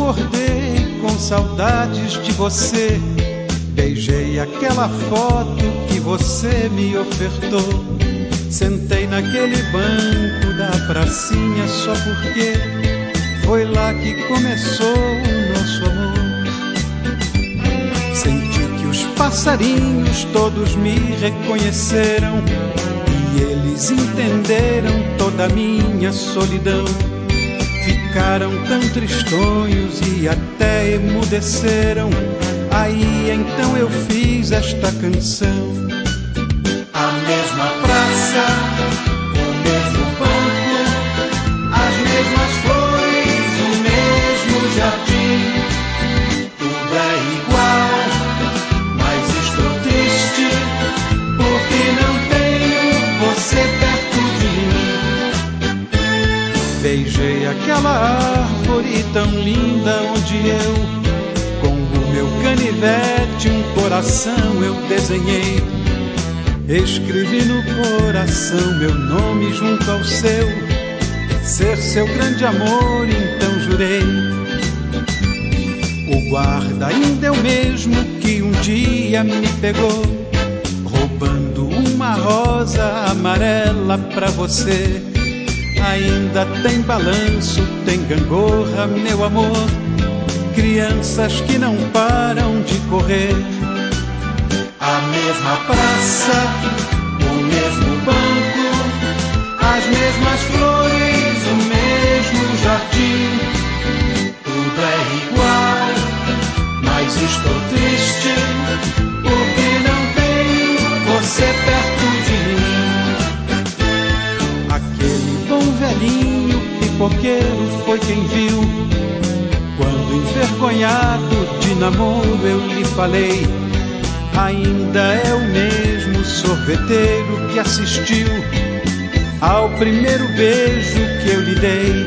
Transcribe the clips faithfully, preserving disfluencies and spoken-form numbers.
acordei com saudades de você. Beijei aquela foto que você me ofertou. Sentei naquele banco da pracinha só porque foi lá que começou o nosso amor. Senti que os passarinhos todos me reconheceram e eles entenderam toda a minha solidão. Ficaram tão tristonhos e até emudeceram. Aí então eu fiz esta canção. A mesma praça, o mesmo banco, as mesmas flores, o mesmo jardim. Tudo é igual, mas estou triste porque não tenho você perto de mim. Beijei aquela árvore tão linda onde eu, com o meu canivete, um coração eu desenhei. Escrevi no coração meu nome junto ao seu, ser seu grande amor, então jurei. O guarda ainda é o mesmo que um dia me pegou, roubando uma rosa amarela pra você. Ainda tem balanço, tem gangorra, meu amor, crianças que não param de correr. A mesma praça, o mesmo banco, as mesmas flores, o mesmo jardim. Tudo é igual, mas estou triste porque não tenho você perto de mim. Aquele bom velhinho pipoqueiro foi quem viu, quando envergonhado de namoro eu lhe falei. Ainda é o mesmo sorveteiro que assistiu ao primeiro beijo que eu lhe dei.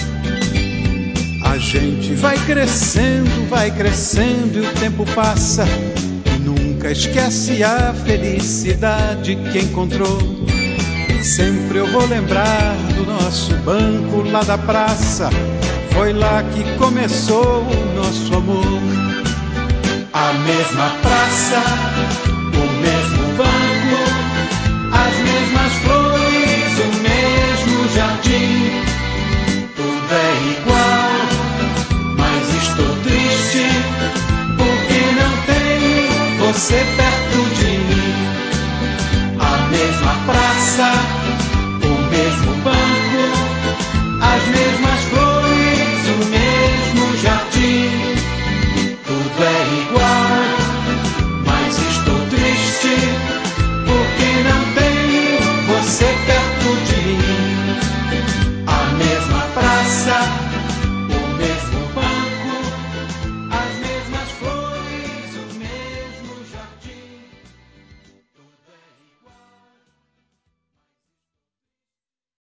A gente vai crescendo, vai crescendo e o tempo passa e nunca esquece a felicidade que encontrou. Sempre eu vou lembrar do nosso banco lá da praça, foi lá que começou o nosso amor. A mesma praça, o mesmo banco, as mesmas flores, o mesmo jardim. Tudo é igual, mas estou triste porque não tenho você perto de mim. A mesma praça, o mesmo banco, as mesmas flores, o mesmo jardim. Tudo é igual,